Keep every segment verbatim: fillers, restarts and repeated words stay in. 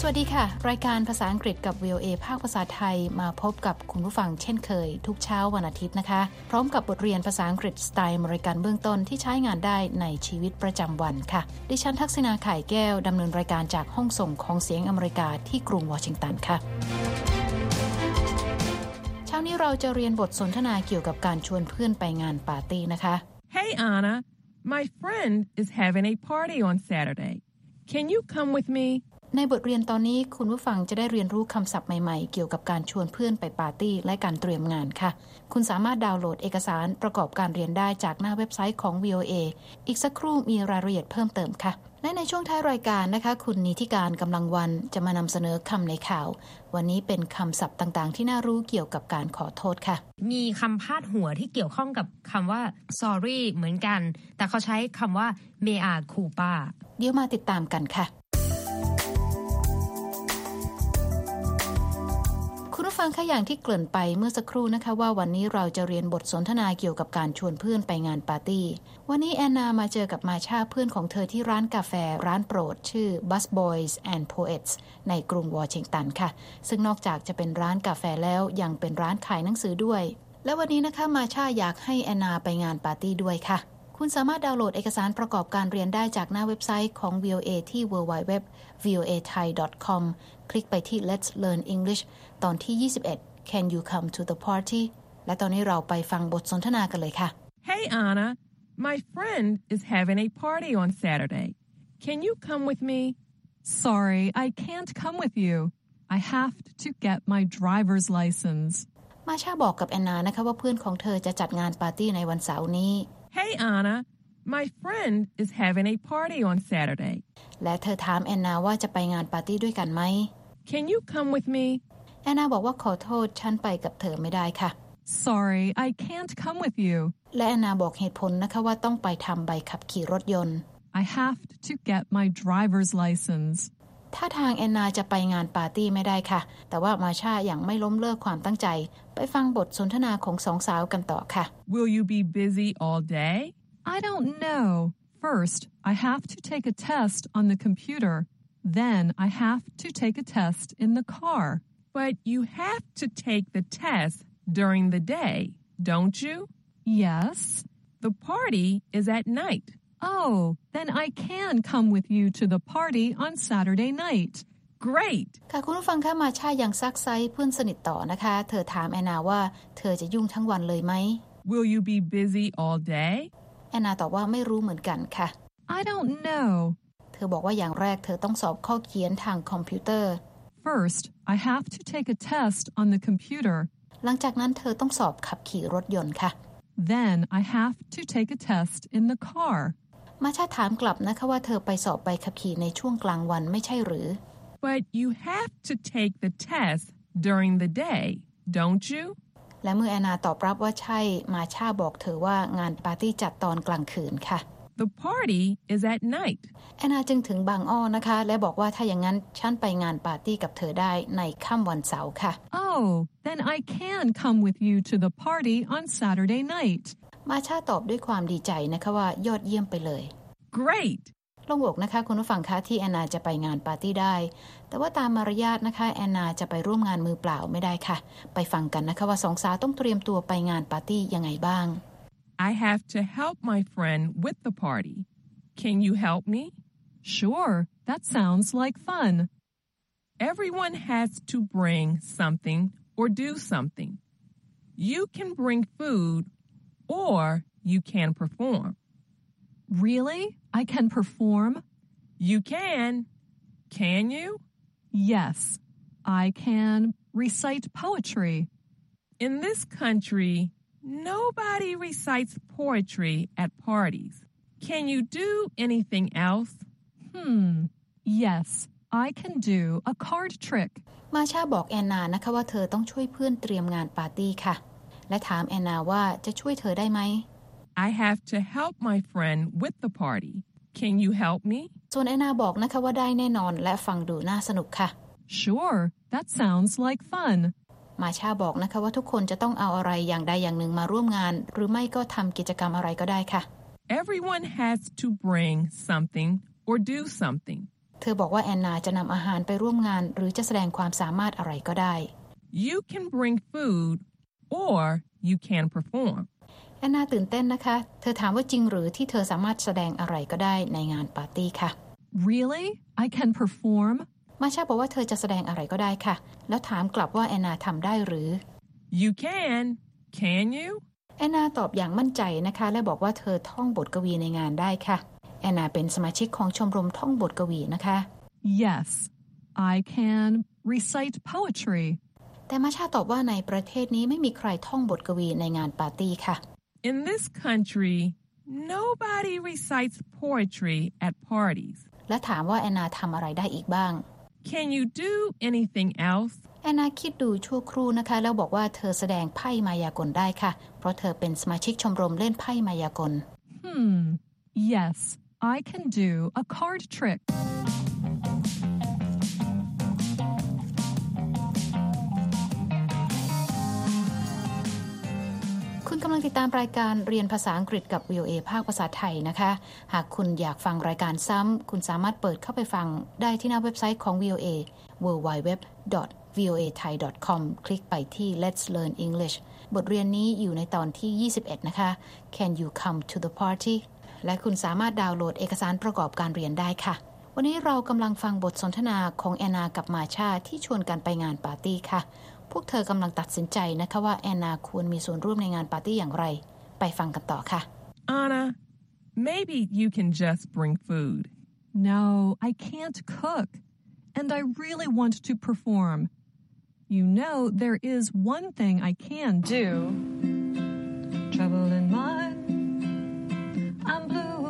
วัสดีค่ะรายการภาษาอังกฤษกับ วี โอ เอ ภาคภาษาไทยมาพบกับคุณผู้ฟังเช่นเคยทุกเช้าวันอาทิตย์นะคะพร้อมกับบทเรียนภาษาอังกฤษสไตล์อเมริกันเบื้องต้นที่ใช้งานได้ในชีวิตประจำวันค่ะดิฉันทักษณาข่ายแก้วดำเนินรายการจากห้องส่งของเสียงอเมริกาที่กรุงวอชิงตันค่ะเช้านี้เราจะเรียนบทสนทนาเกี่ยวกับการชวนเพื่อนไปงานปาร์ตี้นะคะ Hey Anna, my friend is having a party on Saturday. Can you come with me? ในบทเรียนตอนนี้คุณผู้ฟังจะได้เรียนรู้คำศัพท์ใหม่ๆเกี่ยวกับการชวนเพื่อนไปปาร์ตี้และการเตรียมงานค่ะคุณสามารถดาวน์โหลดเอกสารประกอบการเรียนได้จากหน้าเว็บไซต์ของ วี โอ เอ อีกสักครู่มีรายละเอียดเพิ่มเติมค่ะและในช่วงท้ายรายการนะคะคุณนิติการกำลังวันจะมานำเสนอคำในข่าววันนี้เป็นคำศัพท์ต่างๆที่น่ารู้เกี่ยวกับการขอโทษค่ะมีคำพาดหัวที่เกี่ยวข้องกับคำว่า sorry เหมือนกันแต่เขาใช้คำว่า mea culpa เดี๋ยวมาติดตามกันค่ะคุณผู้ฟังค่ะอย่างที่เกริ่นไปเมื่อสักครู่นะคะว่าวันนี้เราจะเรียนบทสนทนาเกี่ยวกับการชวนเพื่อนไปงานปาร์ตี้วันนี้แอนนามาเจอกับมาชาเพื่อนของเธอที่ร้านกาแฟร้านโปรดชื่อ Busboys and Poets ในกรุงวอชิงตันค่ะซึ่งนอกจากจะเป็นร้านกาแฟแล้วยังเป็นร้านขายหนังสือด้วยและวันนี้นะคะมาชาอยากให้แอนนาไปงานปาร์ตี้ด้วยค่ะคุณสามารถดาวน์โหลดเอกสารประกอบการเรียนได้จากหน้าเว็บไซต์ของ วี โอ เอ ที่ ดับเบิลยู ดับเบิลยู ดับเบิลยู ดอท วี โอ เอ ไทย ดอท คอม คลิกไปที่ Let's Learn English ตอนที่ยี่สิบเอ็ด Can you come to the party และตอนนี้เราไปฟังบทสนทนากันเลยค่ะ Hey Anna, my friend is having a party on Saturday. Can you come with me? Sorry, I can't come with you. I have to get my driver's license. มาชาบอกกับแอนนานะคะว่าเพื่อนของเธอจะจัดงานปาร์ตี้ในวันเสาร์นี้ Hey Anna, my friend is having a party on Saturday. และเธอถามแอนนาว่าจะไปงานปาร์ตี้ด้วยกันไหม Can you come with me? แอนนาบอกว่าขอโทษฉันไปกับเธอไม่ได้ค่ะ Sorry, I can't come with you. และแอนนาบอกเหตุผลนะคะว่าต้องไปทำใบขับขี่รถยนต์ I have to get my driver's license. ถ้าทางแอนนาจะไปงานปาร์ตี้ไม่ได้ค่ะแต่ว่ามาชาอย่างไม่ล้มเลิกความตั้งใจไปฟังบทสนทนาของสองสาวกันต่อค่ะ Will you be busy all day? I don't know. First, I have to take a test on the computer. Then I have to take a test in the car. But you have to take the test during the day, don't you? Yes. The party is at night.Oh, then I can come with you to the party on Saturday night. Great! ค่ะคุณผู้ฟังคะมาชายังซักไซเพื่อนสนิทต่อนะคะเธอถามแอนนาว่าเธอจะยุ่งทั้งวันเลยไหม Will you be busy all day? แอนนาตอบว่าไม่รู้เหมือนกันค่ะ I don't know. เธอบอกว่าอย่างแรกเธอต้องสอบข้อเขียนทางคอมพิวเตอร์ First, I have to take a test on the computer. หลังจากนั้นเธอต้องสอบขับขี่รถยนต์ค่ะ Then I have to take a test in the car. มาชาถามกลับนะคะว่าเธอไปสอบใบขับขี่ในช่วงกลางวันไม่ใช่หรือ But you have to take the test during the day, don't you? และเมื่อแอนนาตอบรับว่าใช่มาชาบอกเธอว่างานปาร์ตี้จัดตอนกลางคืนค่ะ The party is at night. แอนนาจึงถึงบางอ้อนะคะและบอกว่าถ้าอย่างนั้นฉันไปงานปาร์ตี้กับเธอได้ในค่ำวันเสาร์ค่ะ Oh, then I can come with you to the party on Saturday night. มาชาตอบด้วยความดีใจนะคะว่ายอดเยี่ยมไปเลย Great โล่งอกนะคะคุณผู้ฟังคะที่แอนนาจะไปงานปาร์ตี้ได้แต่ว่าตามมารยาทนะคะแอนนาจะไปร่วมงานมือเปล่าไม่ได้ค่ะไปฟังกันนะคะว่าสองสาวต้องเตรียมตัวไปงานปาร์ตี้ยังไงบ้าง I have to help my friend with the party. Can you help me? Sure, that sounds like fun. Everyone has to bring something or do something. You can bring food.Or you can perform. Really? I can perform? You can. Can you? Yes. I can recite poetry. In this country, nobody recites poetry at parties. Can you do anything else? Hmm. Yes, I can do a card trick. มาชาบอกแอนนานะคะว่าเธอต้องช่วยเพื่อนเตรียมงานปาร์ตี้ค่ะและถามแอนนาว่าจะช่วยเธอได้ไหม I have to help my friend with the party. Can you help me? ส่วนแอนนาบอกนะคะว่าได้แน่นอนและฟังดูน่าสนุกค่ะ Sure, that sounds like fun. มาชาบอกนะคะว่าทุกคนจะต้องเอาอะไรอย่างใดอย่างหนึ่งมาร่วมงานหรือไม่ก็ทำกิจกรรมอะไรก็ได้ค่ะ Everyone has to bring something or do something. เธอบอกว่าแอนนาจะนำอาหารไปร่วมงานหรือจะแสดงความสามารถอะไรก็ได้ You can bring food or you can perform. แอนนาตื่นเต้นนะคะเธอถามว่าจริงหรือที่เธอสามารถแสดงอะไรก็ได้ในงานปาร์ตี้ค่ะ Really? I can perform? มาชาบอกว่าเธอจะแสดงอะไรก็ได้ค่ะแล้วถามกลับว่าแอนนาทำได้หรือ You can. Can you? แอนนาตอบอย่างมั่นใจนะคะและบอกว่าเธอท่องบทกวีในงานได้ค่ะแอนนาเป็นสมาชิกของชมรมท่องบทกวีนะคะ Yes, I can recite poetry. แต่มาชาตอบว่าในประเทศนี้ไม่มีใครท่องบทกวีในงานปาร์ตี้ค่ะ In this country, nobody recites poetry at parties. และถามว่าแอนนาทำอะไรได้อีกบ้าง Can you do anything else? แอนนาคิดดูชั่วครู่นะคะแล้วบอกว่าเธอแสดงไพ่มายากลได้ค่ะเพราะเธอเป็นสมาชิกชมรมเล่นไพ่มายากล Hmm, yes, I can do a card trick. คุณกำลังติดตามรายการเรียนภาษาอังกฤษกับ วี โอ เอ ภาคภาษาไทยนะคะหากคุณอยากฟังรายการซ้ำคุณสามารถเปิดเข้าไปฟังได้ที่หน้าเว็บไซต์ของ วี โอ เอ ดับเบิลยู ดับเบิลยู ดับเบิลยู ดอท วี โอ เอ ไทย ดอท คอม คลิกไปที่ Let's Learn English บทเรียนนี้อยู่ในตอนที่ยี่สิบเอ็ดนะคะ Can you come to the party และคุณสามารถดาวน์โหลดเอกสารประกอบการเรียนได้ค่ะวันนี้เรากำลังฟังบทสนทนาของแอนนากับมาชาที่ชวนกันไปงานปาร์ตี้ค่ะพวกเธอกำลังตัดสินใจนะคะว่าแอนนาควรมีส่วนร่วมในงานปาร์ตี้อย่างไรไปฟังกันต่อค่ะ Anna, maybe you can just bring food. No, I can't cook, and I really want to perform. You know, there is one thing I can do. Trouble in mind, I'm blue,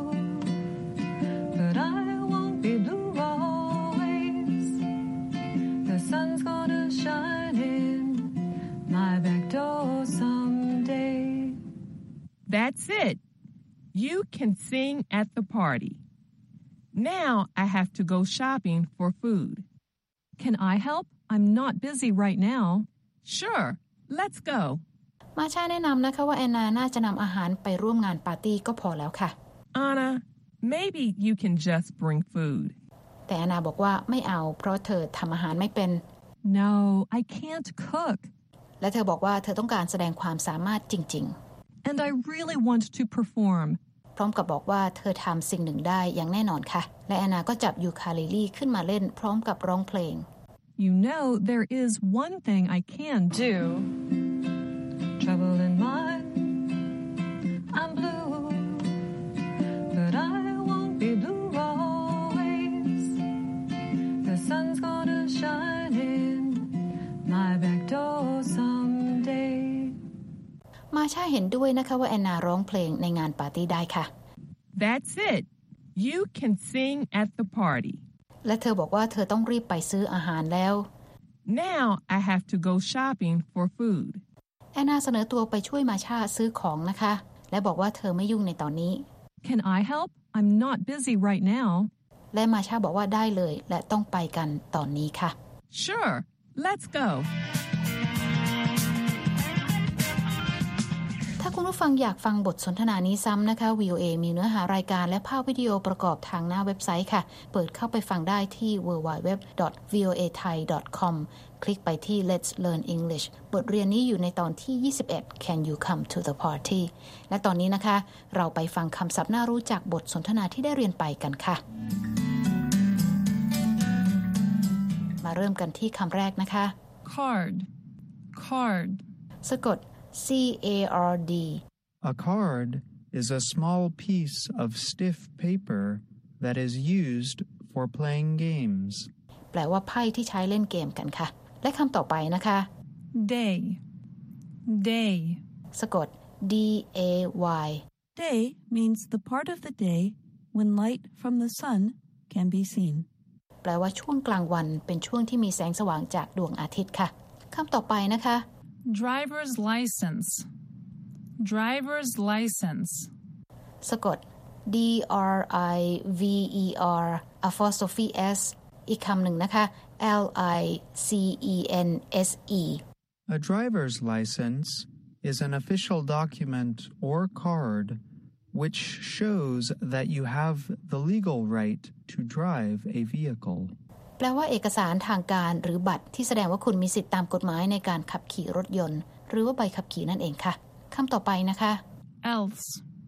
but I won't be blue always. The sun's gonna shine in my back door someday. That's it. You can sing at the party. Now I have to go shopping for food. Can I help? I'm not busy right now. Sure, let's go. มาชาแนะนำนะคะว่าแอนนาน่าจะนำอาหารไปร่วมงานปาร์ตี้ก็พอแล้วค่ะ Anna, maybe you can just bring food. แต่แอนนาบอกว่าไม่เอาเพราะเธอทำอาหารไม่เป็น No, I can't cook. และเธอบอกว่าเธอต้องการแสดงความสามารถจริง And I really want to perform. ๆพร้อมกับบอกว่าเธอทำสิ่งหนึ่งได้อย่างแน่นอนค่ะและแอนนาก็จับยูคาลิลีขึ้นมาเล่นพร้อมกับร้องเพลง You know, there is one thing I can do. Trouble in mind, I'm blue, but I won't be blue always. The sun's gonna shine in my back door someday. มาชาเห็นด้วยนะคะว่าแอนนาร้องเพลงในงานปาร์ตี้ได้ค่ะ That's it. You can sing at the party. และเธอบอกว่าเธอต้องรีบไปซื้ออาหารแล้ว Now I have to go shopping for food. แอนนาเสนอตัวไปช่วยมาชาซื้อของนะคะและบอกว่าเธอไม่ยุ่งในตอนนี้ Can I help? I'm not busy right now. และมาชาบอกว่าได้เลยและต้องไปกันตอนนี้ค่ะ Sure, let's go. ถ้าคุณผู้ฟังอยากฟังบทสนทนานี้ซ้ำนะคะ วี โอ เอ มีเนื้อหารายการและภาพวิดีโอประกอบทางหน้าเว็บไซต์ค่ะเปิดเข้าไปฟังได้ที่ ดับเบิลยู ดับเบิลยู ดับเบิลยู ดอท วี โอ เอ ไทย ดอท คอม คลิกไปที่ Let's Learn English บทเรียนนี้อยู่ในตอนที่ยี่สิบเอ็ด Can you come to the party และตอนนี้นะคะเราไปฟังคำศัพท์น่ารู้จากบทสนทนาที่ได้เรียนไปกันค่ะมาเริ่มกันที่คำแรกนะคะ Card. Card. สะกด C A R D A card is a small piece of stiff paper that is used for playing games. แปลว่าไพ่ที่ใช้เล่นเกมกันค่ะและคำต่อไปนะคะ Day. Day. สะกด D A Y Day means the part of the day when light from the sun can be seen. แปลว่าช่วงกลางวันเป็นช่วงที่มีแสงสว่างจากดวงอาทิตย์ค่ะคำต่อไปนะคะ Driver's license. Driver's license. สะกด D R I V E R apostrophe S อีกคำหนึ่งนะคะ L I C E N S E A driver's license is an official document or card which shows that you have the legal right to drive a vehicle. แปลว่าเอกสารทางการหรือบัตรที่แสดงว่าคุณมีสิทธิตามกฎหมายในการขับขี่รถยนต์หรือว่าใบขับขี่นั่นเองค่ะคำต่อไปนะคะ else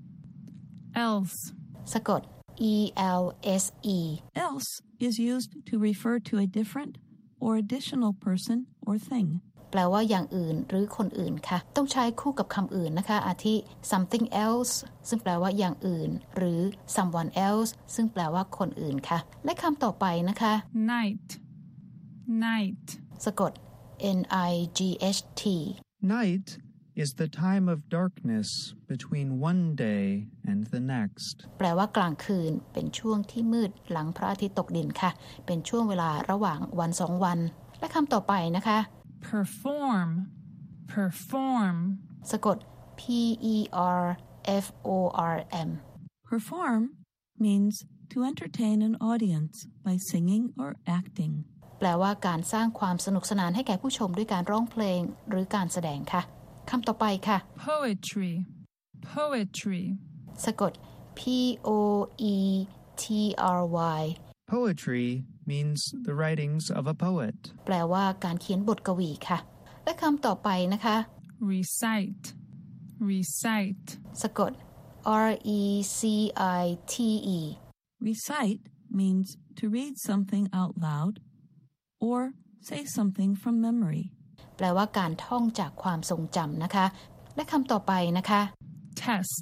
else สะกด e l s e Else is used to refer to a different or additional person or thing. แปลว่าอย่างอื่นหรือคนอื่นค่ะต้องใช้คู่กับคำอื่นนะคะอาทิ something else ซึ่งแปลว่าอย่างอื่นหรือ someone else ซึ่งแปลว่าคนอื่นค่ะและคำต่อไปนะคะ night night สะกด n i g h t Night is the time of darkness between one day and the next. แปลว่ากลางคืนเป็นช่วงที่มืดหลังพระอาทิตย์ตกดินค่ะเป็นช่วงเวลาระหว่างวันสองวันและคำต่อไปนะคะ perform perform สะกด p e r f o r m Perform means to entertain an audience by singing or acting. แปลว่าการสร้างความสนุกสนานให้แก่ผู้ชมด้วยการร้องเพลงหรือการแสดงค่ะคำต่อไปค่ะ poetry poetry สะกด p o e t r y Poetry means the writings of a poet. แปลว่าการเขียนบทกวีค่ะและคำต่อไปนะคะ recite recite สะกด r e c i t e Recite means to read something out loud or say something from memory. แปลว่าการท่องจากความทรงจำนะคะและคำต่อไปนะคะ test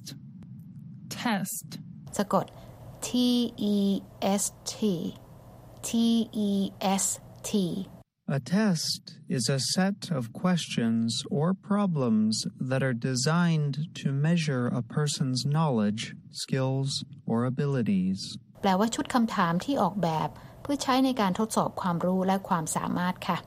test สะกด t e s t t e s t A test is a set of questions or problems that are designed to measure a person's knowledge, skills, or abilities. แปลว่าชุดคำถามที่ออกแบบเพื่อใช้ในการทดสอบความรู้และความสามารถค่ะ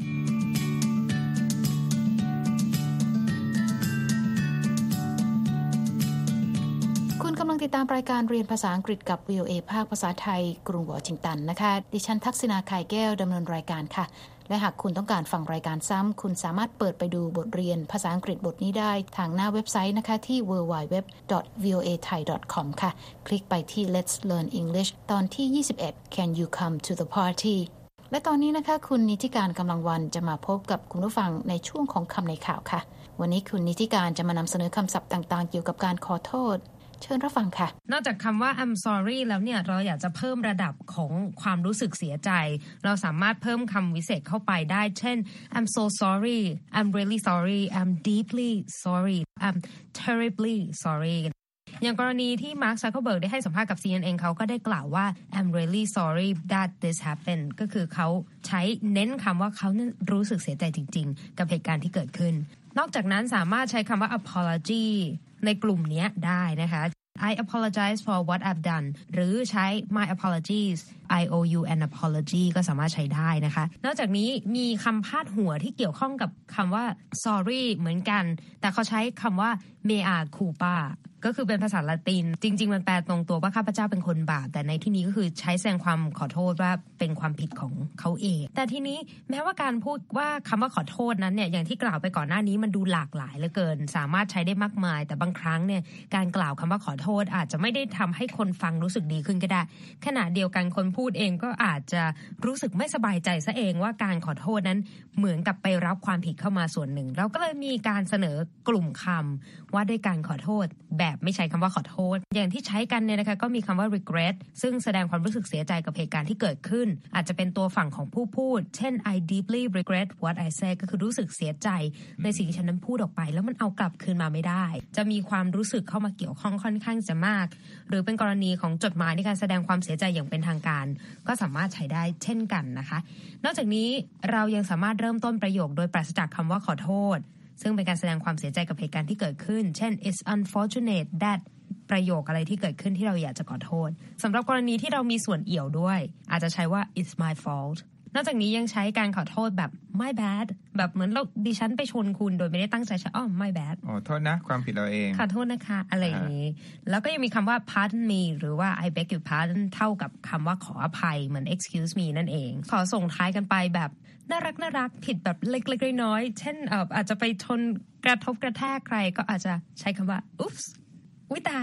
คุณกำลังติดตามรายการเรียนภาษาอังกฤษกับ วี โอ เอ ภาคภาษาไทยกรุงวอชิงตันนะคะดิฉันทักษิณาไข่แก้วดำเนินรายการค่ะและหากคุณต้องการฟังรายการซ้ำคุณสามารถเปิดไปดูบทเรียนภาษาอังกฤษบทนี้ได้ทางหน้าเว็บไซต์นะคะที่ ดับเบิลยู ดับเบิลยู ดับเบิลยู ดอท วี โอ เอ ไทย ดอท คอม ค่ะคลิกไปที่ Let's Learn English ตอนที่ยี่สิบเอ็ด Can you come to the party และตอนนี้นะคะคุณนิติการกำลังวันจะมาพบกับคุณผู้ฟังในช่วงของคำในข่าวค่ะวันนี้คุณนิติการจะมานำเสนอคำศัพท์ต่างๆเกี่ยวกับการขอโทษเชิญรับฟังค่ะนอกจากคำว่า I'm sorry แล้วเนี่ยเราอยากจะเพิ่มระดับของความรู้สึกเสียใจเราสามารถเพิ่มคำวิเศษเข้าไปได้เช่น I'm so sorry I'm really sorry I'm deeply sorry I'm terribly sorry อย่างกรณีที่มาร์ค ซักเคอร์เบิร์กได้ให้สัมภาษณ์กับ ซี เอ็น เอ็น เขาก็ได้กล่าวว่า I'm really sorry that this happened ก็คือเขาใช้เน้นคำว่าเขานั้นรู้สึกเสียใจจริงๆกับเหตุการณ์ที่เกิดขึ้นนอกจากนั้นสามารถใช้คำว่า apology ในกลุ่มนี้ได้นะคะ I apologize for what I've done หรือใช้ my apologies I owe you an apology ก็สามารถใช้ได้นะคะนอกจากนี้มีคำพาดหัวที่เกี่ยวข้องกับคำว่า sorry เหมือนกันแต่เขาใช้คำว่า mea culpa ก็คือเป็นภาษาละตินจริงๆมันแปลตรงตัวว่าข้าพเจ้าเป็นคนบาปแต่ในที่นี้ก็คือใช้แสดงความขอโทษว่าเป็นความผิดของเขาเองแต่ทีนี้แม้ว่าการพูดว่าคำว่าขอโทษนั้นเนี่ยอย่างที่กล่าวไปก่อนหน้านี้มันดูหลากหลายเหลือเกินสามารถใช้ได้มากมายแต่บางครั้งเนี่ยการกล่าวคำว่าขอโทษอาจจะไม่ได้ทำให้คนฟังรู้สึกดีขึ้นก็ได้ขณะเดียวกันคนพูดเองก็อาจจะรู้สึกไม่สบายใจซะเองว่าการขอโทษนั้นเหมือนกับไปรับความผิดเข้ามาส่วนหนึ่งเราก็เลยมีการเสนอกลุ่มคำว่าด้วยการขอโทษแบบไม่ใช้คำว่าขอโทษอย่างที่ใช้กันเนี่ยนะคะก็มีคำว่า regret ซึ่งแสดงความรู้สึกเสียใจกับเหตุการณ์ที่เกิดขึ้นอาจจะเป็นตัวฝั่งของผู้พูดเช่น I deeply regret what I said ก็คือรู้สึกเสียใจในสิ่งที่ฉันนั้นพูดออกไปแล้วมันเอากลับคืนมาไม่ได้จะมีความรู้สึกเข้ามาเกี่ยวข้องค่อนข้างจะมากหรือเป็นกรณีของจดหมายในการแสดงความเสียใจอย่างเป็นทางการก็สามารถใช้ได้เช่นกันนะคะนอกจากนี้เรายังสามารถเริ่มต้นประโยคโดยปราศจากคำว่าขอโทษซึ่งเป็นการแสดงความเสียใจกับเหตุการณ์ที่เกิดขึ้นเช่น it's unfortunate that ประโยคอะไรที่เกิดขึ้นที่เราอยากจะขอโทษสำหรับกรณีที่เรามีส่วนเอี่ยวด้วยอาจจะใช้ว่า it's my fault นอกจากนี้ยังใช้การขอโทษแบบ my bad แบบเหมือนเราดิฉันไปชนคุณโดยไม่ได้ตั้งใจใช่อ๋อ my bad อ๋อโทษนะความผิดเราเองขอโทษนะคะอะไรอย่างนี้แล้วก็ยังมีคำว่า pardon me หรือว่า I beg your pardon เท่ากับคำว่าขออภัยเหมือน excuse me นั่นเองขอส่งท้ายกันไปแบบน่ารักน่ารักผิดแบบเล็กๆน้อยๆเช่นเอ่ออาจจะไปชนกระทบกระแทกใครก็อาจจะใช้คำว่า oops อุ๊ยตาย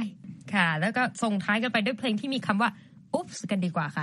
ค่ะแล้วก็ส่งท้ายกันไปด้วยเพลงที่มีคำว่า oops กันดีกว่าค่ะ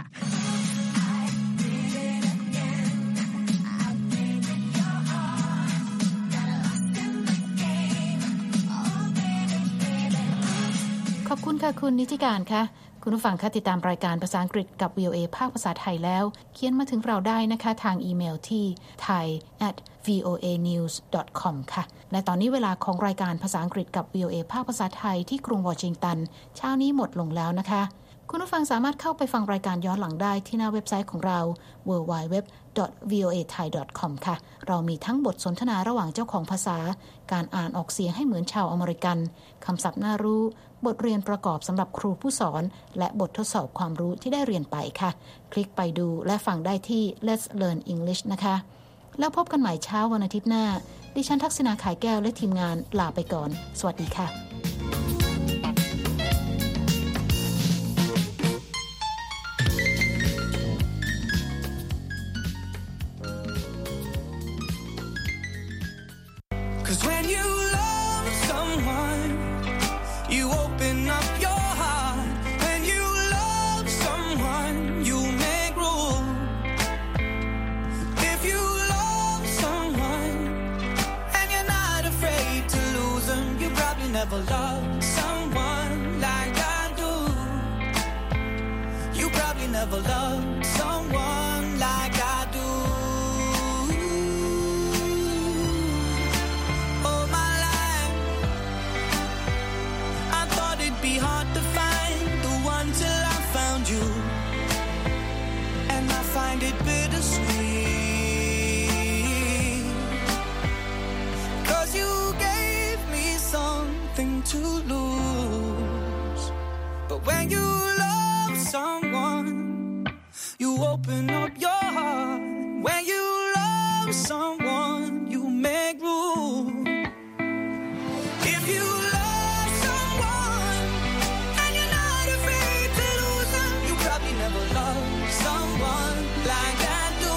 ขอบคุณค่ะคุณนิติการค่ะคุณผู้ฟังคะติดตามรายการภาษาอังกฤษกับ วี โอ เอ ภาคภาษาไทยแล้วเขียนมาถึงเราได้นะคะทางอีเมลที่ ไทย แอท วี โอ เอ นิวส์ ดอท คอม ค่ะและตอนนี้เวลาของรายการภาษาอังกฤษกับ วี โอ เอ ภาคภาษาไทยที่กรุงวอชิงตันเช้านี้หมดลงแล้วนะคะคุณผู้ฟังสามารถเข้าไปฟังรายการย้อนหลังได้ที่หน้าเว็บไซต์ของเรา ดับเบิลยู ดับเบิลยู ดับเบิลยู ดอท วี โอ เอ ไทย ดอท คอม ค่ะเรามีทั้งบทสนทนาระหว่างเจ้าของภาษาการอ่านออกเสียงให้เหมือนชาวอเมริกันคำศัพท์น่ารู้บทเรียนประกอบสำหรับครูผู้สอนและบททดสอบความรู้ที่ได้เรียนไปค่ะคลิกไปดูและฟังได้ที่ Let's Learn English นะคะแล้วพบกันใหม่เช้าวันอาทิตย์หน้าดิฉันทักษณาขายแก้วและทีมงานลาไปก่อนสวัสดีค่ะ Cause when you love someone, you open up your heart. When you love someone, you make room. If you love someone and you're not afraid to lose them, you probably never loved someone like I do. You probably never loved someone like I do. Be hard to find the one till I found you, and I find it bittersweet. Cause you gave me something to lose. But when you love someone, you open up your heart. When you love someone, you make room. If you someone like I do,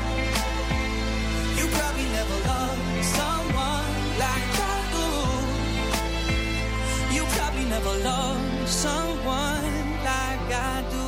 you probably never loved someone like I do. You probably never loved someone like I do.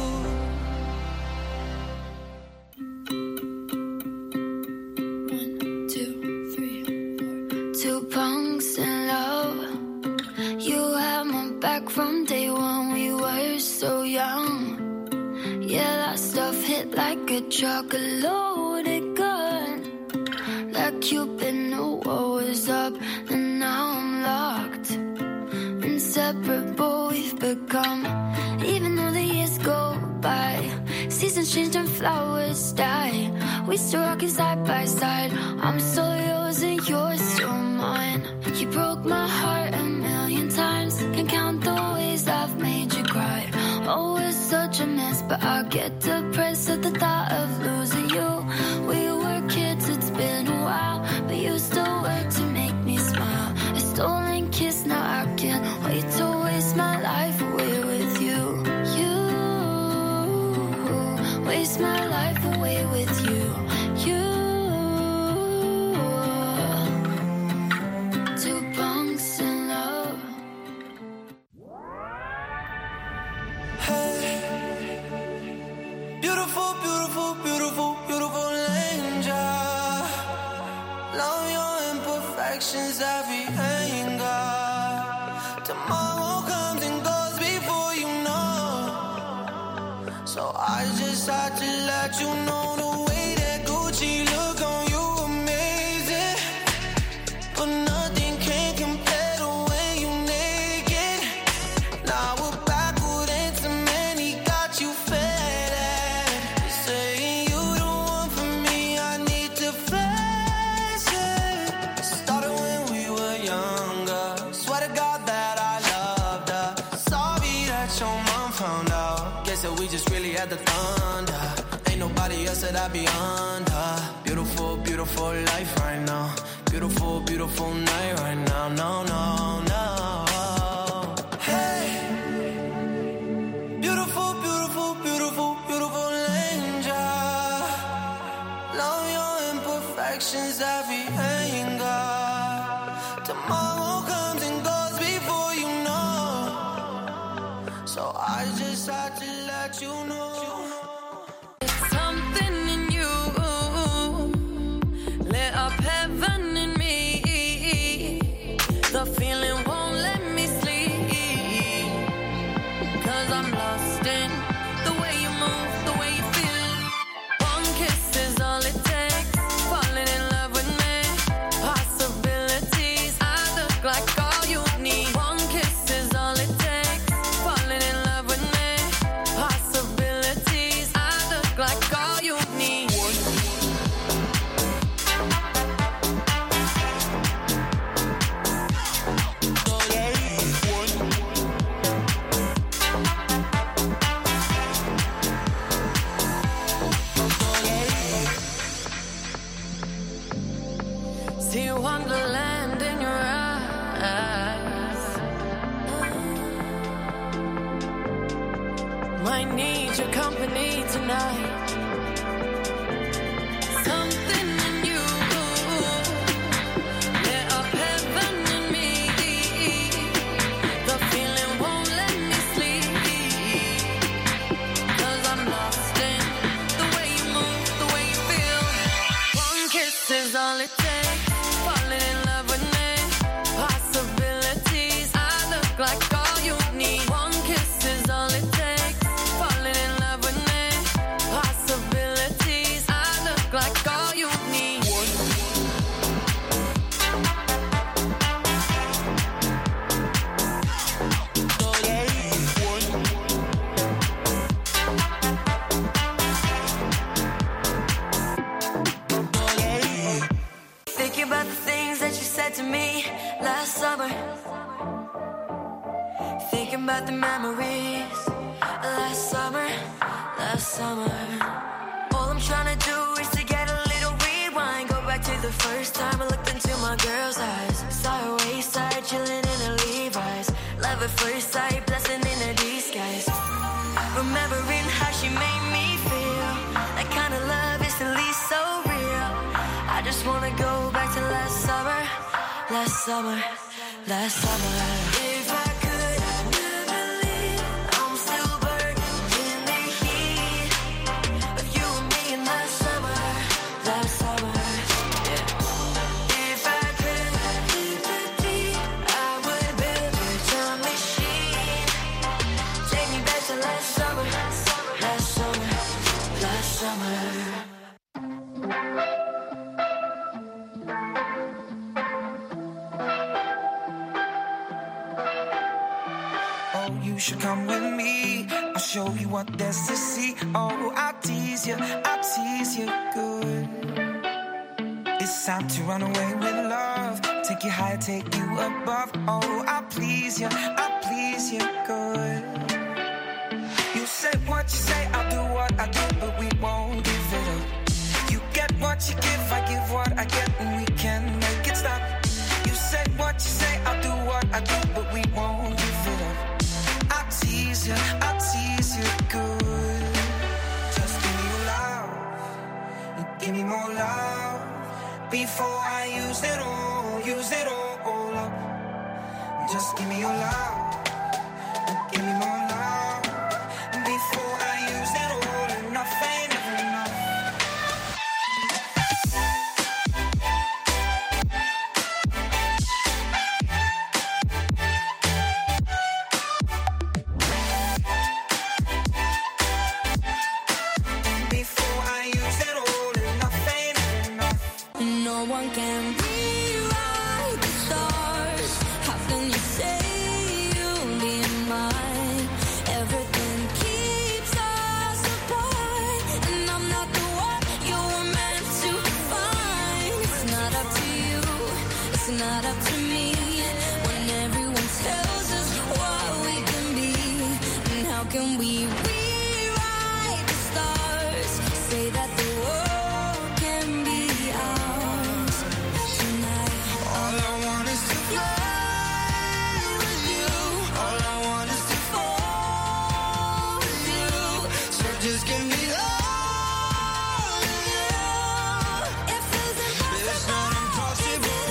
One, two, three, four. Two punks in love. You had my back from day one. We were so young. Yeah, that stuff hit like a truck, a loaded gun. Like Cupid knew what was up, and now I'm locked. Inseparable we've become, even though the years go by. Seasons change and flowers die. We still rockin' side by side. I'm still yours and you're still mine. You broke my heart a million times. Can't count the ways I've made you cry. Oh, it's such a mess, but I get depressed at the thought of losing you. We were kids, it's been a while, but you still work to make me smile. A stolen kiss, now I can't wait to waste my life away with you. You waste my life away with you. You two punks in love. Beautiful, beautiful, beautiful, beautiful angel. Love your imperfections, every anger. Tomorrow comes and goes before you know. So I just had to let you know the way that Gucci look on you amazing. But nothing can compare the way you naked. Now we're backward and cement, he got you fed. Saying you the one for me, I need to flex it. Started when we were younger. Swear to God that I loved her. Sorry that your mom found out. Guess that we just really had the thunder. Ain't nobody else that I be under. Beautiful, beautiful life right now. Beautiful, beautiful night right now. No, no, no. Hey, beautiful, beautiful, beautiful, beautiful angel. Love your imperfections, every anger. Tomorrow comes and goes before you know. So I just had to let you know. Something in you lit up heaven in me. The feeling won't let me sleep, 'cause I'm lost in the way you move, the way you feel. One kiss is all it takes, falling in love with me. Possibilities, I look like all you need. One kiss is all it takes, falling in love with me. Possibilities, I look like all you need. See wonderland in your eyes. Might need your company tonight. Something in you lit up heaven in me. The feeling won't let me sleep, 'cause I'm lost in the way you move, the way you feel. One kiss is all it takes, falling in love with me. Possibilities, I look like all you need. One kiss is all it takes, falling in love with me. Possibilities, I look like all you need. Thinking about the things that you said to me last summer. Thinking about the memories last summer, last summer. All I'm trying to do is to get a little rewind. Go back to the first time I looked into my girl's eyes. Saw her wayside, chilling in her Levi's. Love at first sight, blessing in her disguise. Remembering how she made me feel. That kind of love is at least so real. I just wanna go back to last summer, last summer, last summer. If I could, I'd never leave. I'm still burning in the heat of you and me in last summer, last summer. Yeah. If I could leave the deep, I would build a time machine. Take me back to last summer, last summer, last summer. Oh, you should come with me. I'll show you what there's to see. Oh, I'll tease you, I'll tease you good. It's time to run away with love. Take you higher, take you above. Oh, I'll please you, I'll please you good. You say what you say, I'll do what I do, but we won't give it up. You get what you give, I give what I get, and we can make it stop. You say what you say, I'll do what I do, but we won't give it up. I'll tease you, I'll tease you good. Just give me your love, give me more love. Before I use it all, use it all, all up. Just give me your love, give me more love. Before I use it all, enough ain't never enough. Before I use it all, enough ain't never enough. No one can rewrite the stars. How can you say you'll be mine? Everything keeps us apart, and I'm not the one you were meant to find. It's not up to you, it's not up to me. When everyone tells us what we can be, and how can we rewrite the stars? Say that the world can be ours tonight. All I want is to Fly with you. all I want is to Fall with you. So just give me All of you. It feels impossible. It's not impossible.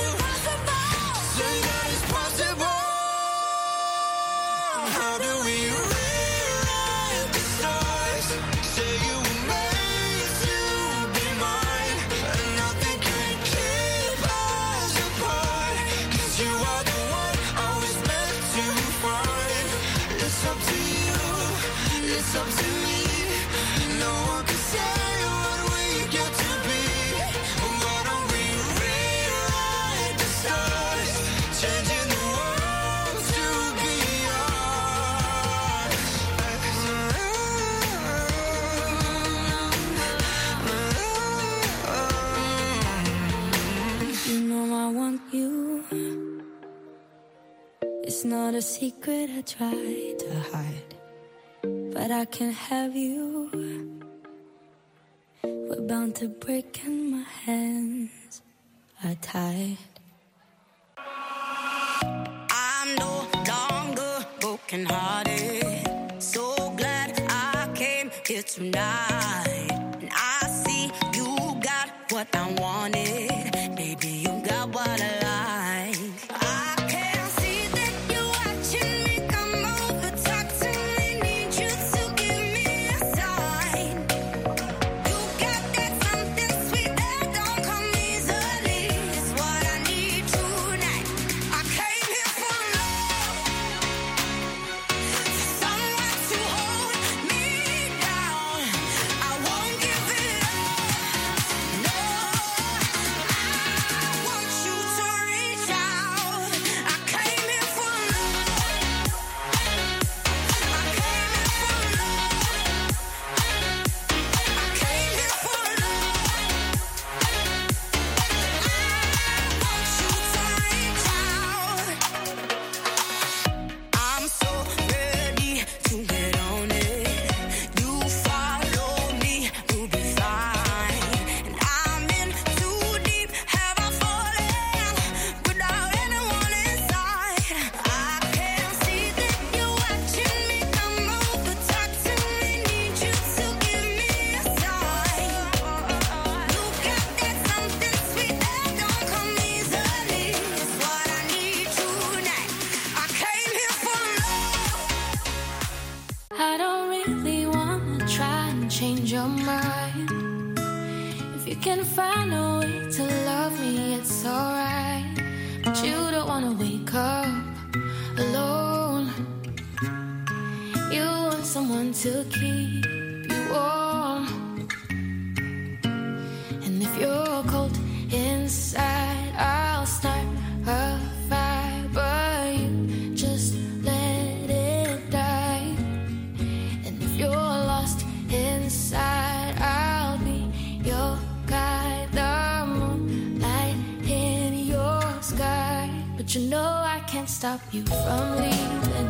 Impossible. Say that it's possible. How do we raise it's up to me. No one can say what we get to be. Why don't we rewrite the stars, changing the world to be ours. You know I want you. It's not a secret I try to hide, but I can't have you. We're bound to break and my hands are tied. I'm no longer broken hearted. So glad I came here tonight. And I see you got what I wanted. Baby, you got what I like. I can see that you're watching me come over, talk to me, need you to give me a sign. You got that something sweet that don't come easily. It's what I need tonight. I came here for love, for someone to hold me down. I won't give it up. No, I want you to reach out. I came here for love. I came here for love. I came here for love. I want you to reach out. I'm so ready to get on it. You follow me, we'll be fine. And I'm in too deep. Have I fallen without anyone inside? I can see that you're watching me come over, talk to me, need you to give me a sign. You got that something sweet that don't come easily. It's what I need tonight. I came here for love. I don't really wanna try and change your mind. If you can find a way to love me, it's alright. But you don't wanna wake up alone. You want someone to keep you warm. And if you're cold inside, I'll start a fire, but you just let it die. And if you're lost inside, I'll be your guide, the moonlight in your sky. But you know I can't stop you from leaving.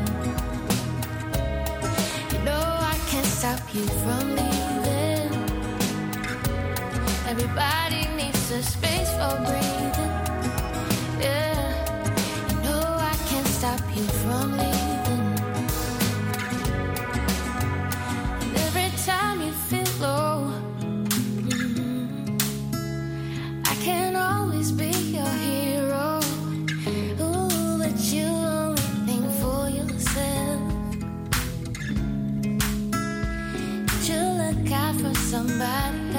You know I can't stop you from leaving. Everybody needs a space for breathing. Yeah, you know I can't stop you from leaving. And every time you feel low, mhm, I can't always be your hero. Ooh, but you only think for yourself. Did you look out for somebody